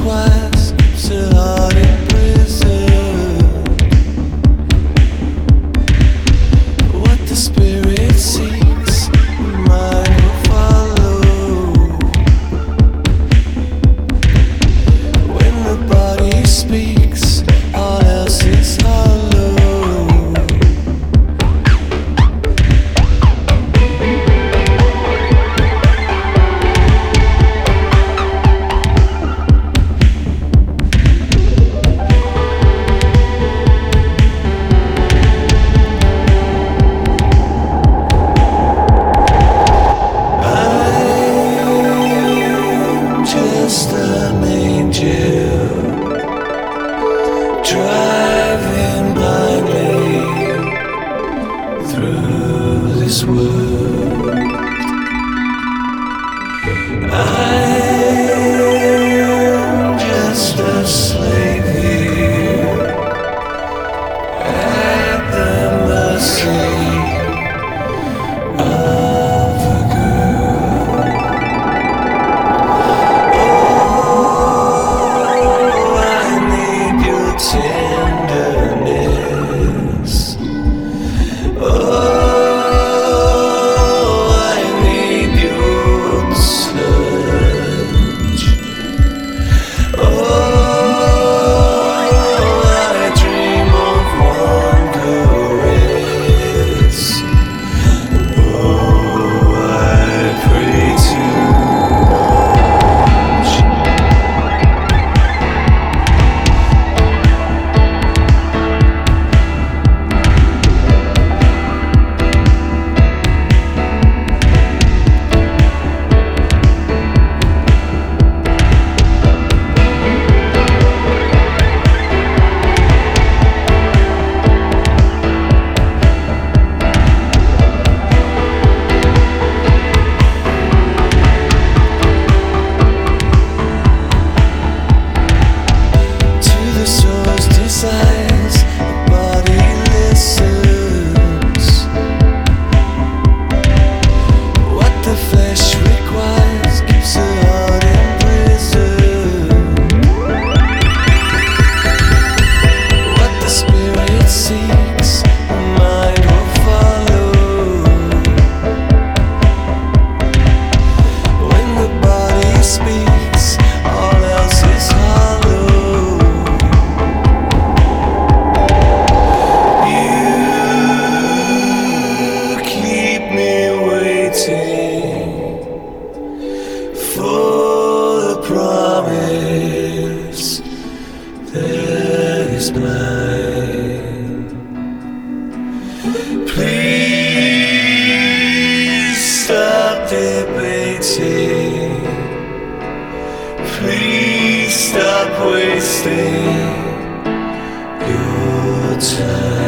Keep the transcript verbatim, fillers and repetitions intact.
requires keeps her heart in prison. What the spirit seeks, the mind will follow. When the body speaks, all else is hollow. Just an angel driving blindly through this world. I'm just a slave here at the mercy of a girl. Tenderness. Oh, I need your touch. Oh, I dream of one caress. Oh, I pray too much. For the promise that is mine. Please stop debating. Please stop wasting your time.